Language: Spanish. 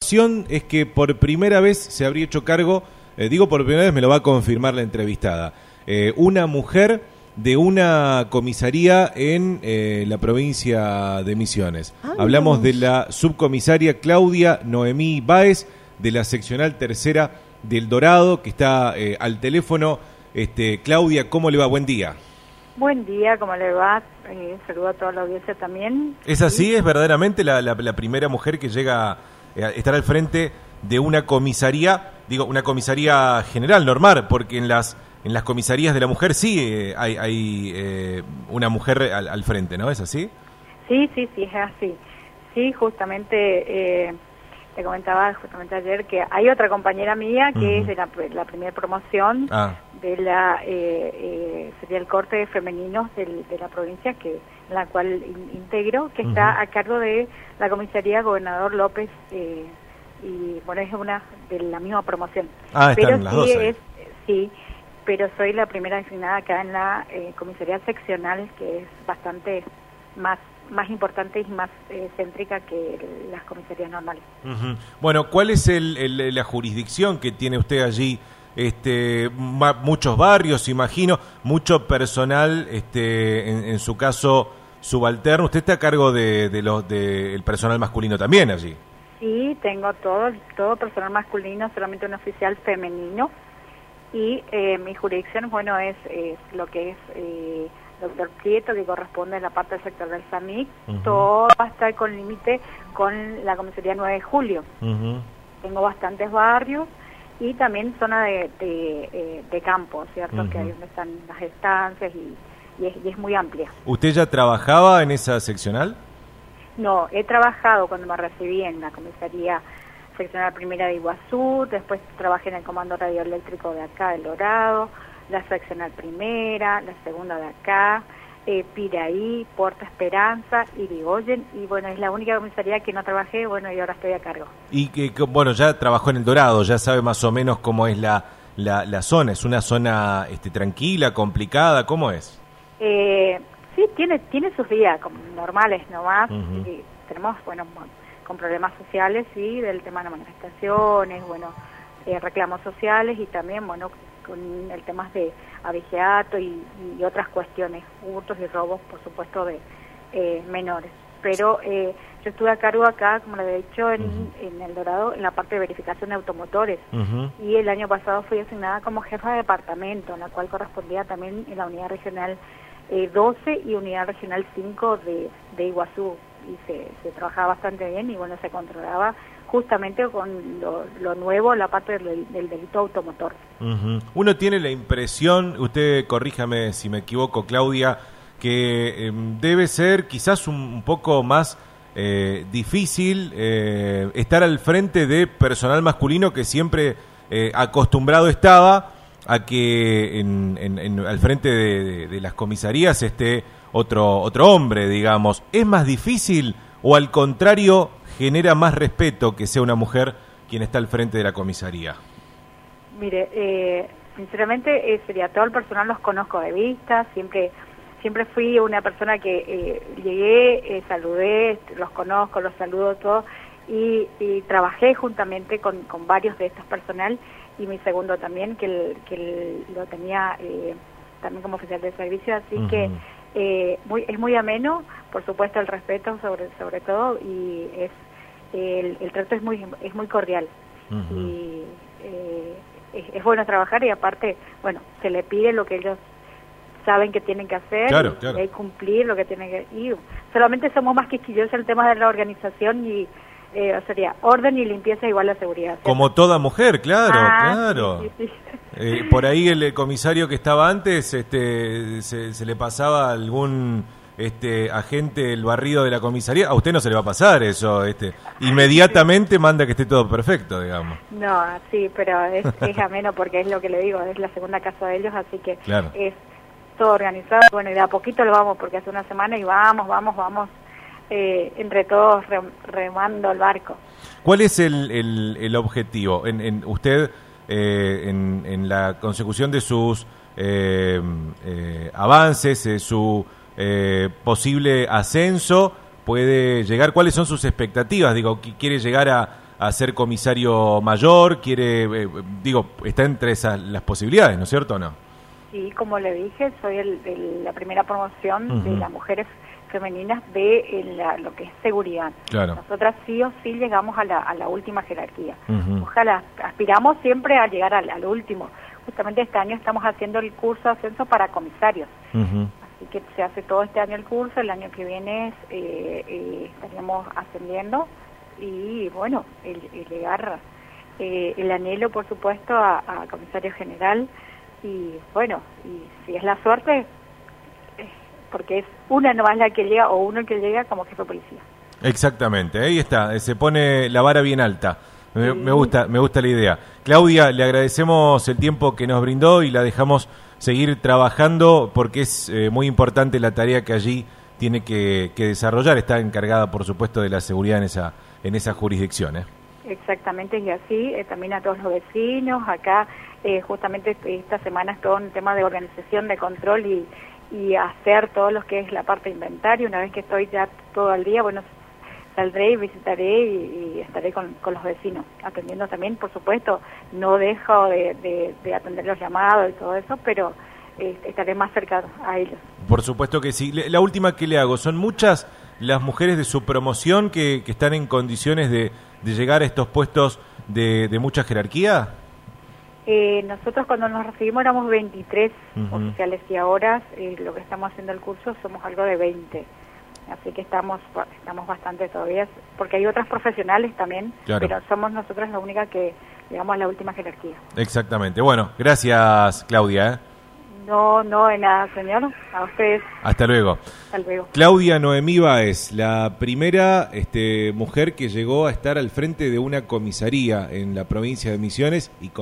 información es que por primera vez se habría hecho cargo, digo por primera vez, me lo va a confirmar la entrevistada, una mujer de una comisaría en la provincia de Misiones. Hablamos de la subcomisaria Claudia Noemí Báez, de la seccional tercera del Dorado, que está al teléfono. Claudia, ¿cómo le va? Buen día. Buen día, ¿cómo le va? Saludo a toda la audiencia también. ¿Es así? ¿Sí? ¿Es verdaderamente la primera mujer que llega a estar al frente de una comisaría, digo, una comisaría general, normal, porque en las comisarías de la mujer sí hay una mujer al frente, ¿no? ¿Es así? Sí, es así. Sí, justamente te comentaba justamente ayer que hay otra compañera mía que es de la primera promoción de la sería el corte de femeninos de la provincia, que la cual integro, que está a cargo de la comisaría Gobernador López, y bueno, es una de la misma promoción. Pero las dos ahí. Sí, pero soy la primera designada acá en la comisaría seccional, que es bastante más importante y más céntrica que las comisarías normales. Bueno, ¿cuál es la jurisdicción que tiene usted allí? Muchos barrios, imagino, mucho personal, en su caso subalterno. ¿Usted está a cargo del personal masculino también allí? Sí, tengo todo personal masculino, solamente un oficial femenino, y mi jurisdicción, bueno, es lo que es Doctor Prieto, que corresponde a la parte del sector del SAMIC, todo hasta con límite con la comisaría 9 de Julio. Tengo bastantes barrios y también zona de campo, ¿cierto? Que ahí donde están las estancias y es muy amplia. ¿Usted ya trabajaba en esa seccional? No, he trabajado cuando me recibí en la comisaría seccional primera de Iguazú, después trabajé en el comando radioeléctrico de acá, del Dorado, la seccional primera, la segunda de acá, Piraí, Puerto Esperanza, Irigoyen, y bueno, es la única comisaría que no trabajé, bueno, y ahora estoy a cargo. Y que bueno, ya trabajó en el Dorado, ya sabe más o menos cómo es la zona. ¿Es una zona tranquila, complicada? ¿Cómo es? Sí, tiene sus días como normales nomás, y tenemos, bueno, con problemas sociales, sí, del tema de manifestaciones, bueno, reclamos sociales, y también, bueno, con el tema de abigeato y otras cuestiones, hurtos y robos, por supuesto, de menores. Pero yo estuve a cargo acá, como le he dicho, en El Dorado, en la parte de verificación de automotores, y el año pasado fui asignada como jefa de departamento, en la cual correspondía también en la unidad regional 12 y unidad regional 5 de Iguazú, y se trabajaba bastante bien, y bueno, se controlaba justamente con lo nuevo, la parte del delito automotor. Uno tiene la impresión, usted corríjame si me equivoco, Claudia, que debe ser quizás un poco más difícil estar al frente de personal masculino que siempre acostumbrado estaba a que al frente de las comisarías esté otro hombre, digamos. ¿Es más difícil o al contrario genera más respeto que sea una mujer quien está al frente de la comisaría? Mire, sinceramente sería todo el personal los conozco de vista, siempre fui una persona que llegué, saludé, los conozco, los saludo todos, y trabajé juntamente con varios de estos personal, y mi segundo también, que lo tenía también como oficial de servicio, así que es muy ameno, por supuesto el respeto sobre todo, y el trato es muy cordial, y es bueno trabajar, y aparte, bueno, se le pide lo que ellos saben que tienen que hacer, claro. Y hay cumplir lo que tienen que, y solamente somos más quisquillosos en el tema de la organización, y sería orden y limpieza igual a seguridad, ¿cierto? Como toda mujer, claro. Sí. Por ahí el comisario que estaba antes, se le pasaba a algún agente el barrido de la comisaría. A usted no se le va a pasar eso, inmediatamente manda que esté todo perfecto, digamos. No, sí, pero es ameno, porque es lo que le digo, es la segunda casa de ellos, así que claro. Es todo organizado, bueno, y de a poquito lo vamos, porque hace una semana y vamos, entre todos remando el barco. ¿Cuál es el objetivo? Usted, en la consecución de sus avances, su posible ascenso, puede llegar, ¿cuáles son sus expectativas? Digo, ¿quiere llegar a ser comisario mayor, quiere, está entre esas las posibilidades, ¿no es cierto o no? Sí, como le dije, soy la primera promoción de las mujeres femeninas de lo que es seguridad. Claro. Nosotras sí o sí llegamos a la última jerarquía. Ojalá, aspiramos siempre a llegar al último. Justamente este año estamos haciendo el curso de ascenso para comisarios. Así que se hace todo este año el curso, el año que viene estaríamos ascendiendo y bueno, el llegar, el anhelo por supuesto a comisario general y bueno, y si es la suerte, porque es una nomás la que llega o uno el que llega como jefe de policía. Exactamente, ahí está, se pone la vara bien alta. Me gusta la idea. Claudia, le agradecemos el tiempo que nos brindó y la dejamos seguir trabajando porque es muy importante la tarea que allí tiene que desarrollar. Está encargada, por supuesto, de la seguridad en esa jurisdicción. Exactamente, y así también a todos los vecinos. Acá justamente esta semana es todo un tema de organización, de control y hacer todo lo que es la parte de inventario. Una vez que estoy ya todo el día, bueno, saldré y visitaré y estaré con los vecinos, atendiendo también, por supuesto, no dejo de atender los llamados y todo eso, pero estaré más cerca a ellos. Por supuesto que sí. La última que le hago, ¿son muchas las mujeres de su promoción que están en condiciones de llegar a estos puestos de mucha jerarquía? Nosotros cuando nos recibimos éramos 23 oficiales y ahora lo que estamos haciendo el curso somos algo de 20. Así que estamos bastante todavía, porque hay otras profesionales también, claro, pero somos nosotros la única que llegamos a la última jerarquía. Exactamente. Bueno, gracias, Claudia. No, de nada, señor. A ustedes. Hasta luego. Hasta luego. Claudia Noemí Báez, la primera mujer que llegó a estar al frente de una comisaría en la provincia de Misiones y